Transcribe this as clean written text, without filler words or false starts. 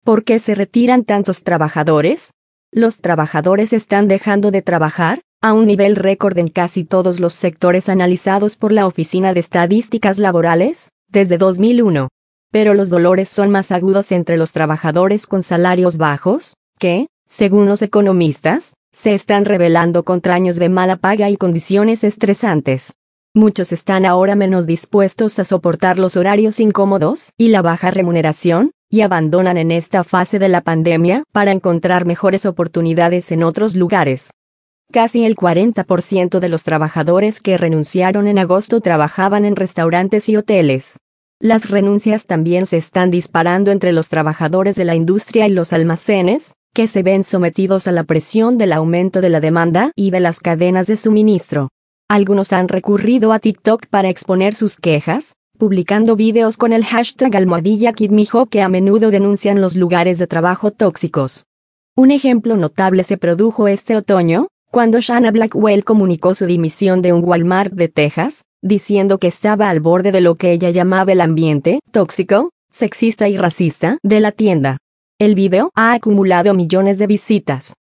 ¿Por qué se retiran tantos trabajadores? Los trabajadores están dejando de trabajar, a un nivel récord en casi todos los sectores analizados por la Oficina de Estadísticas Laborales, desde 2001. Pero los dolores son más agudos entre los trabajadores con salarios bajos, que, según los economistas, se están rebelando contra años de mala paga y condiciones estresantes. Muchos están ahora menos dispuestos a soportar los horarios incómodos y la baja remuneración, y abandonan en esta fase de la pandemia para encontrar mejores oportunidades en otros lugares. Casi el 40% de los trabajadores que renunciaron en agosto trabajaban en restaurantes y hoteles. Las renuncias también se están disparando entre los trabajadores de la industria y los almacenes, que se ven sometidos a la presión del aumento de la demanda y de las cadenas de suministro. Algunos han recurrido a TikTok para exponer sus quejas, publicando videos con el hashtag #KidMijo que a menudo denuncian los lugares de trabajo tóxicos. Un ejemplo notable se produjo este otoño, cuando Shanna Blackwell comunicó su dimisión de un Walmart de Texas, diciendo que estaba al borde de lo que ella llamaba el ambiente tóxico, sexista y racista de la tienda. El video ha acumulado millones de visitas.